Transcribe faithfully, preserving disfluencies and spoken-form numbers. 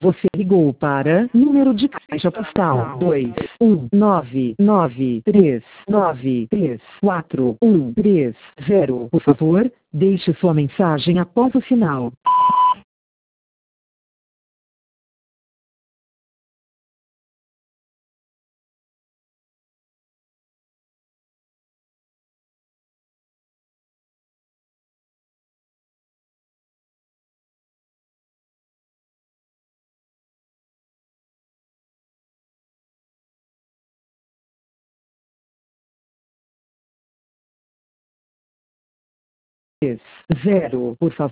Você ligou para número de caixa postal dois um nove nove três nove três quatro um três zero. Por favor, deixe sua mensagem após o sinal. Zero, por favor.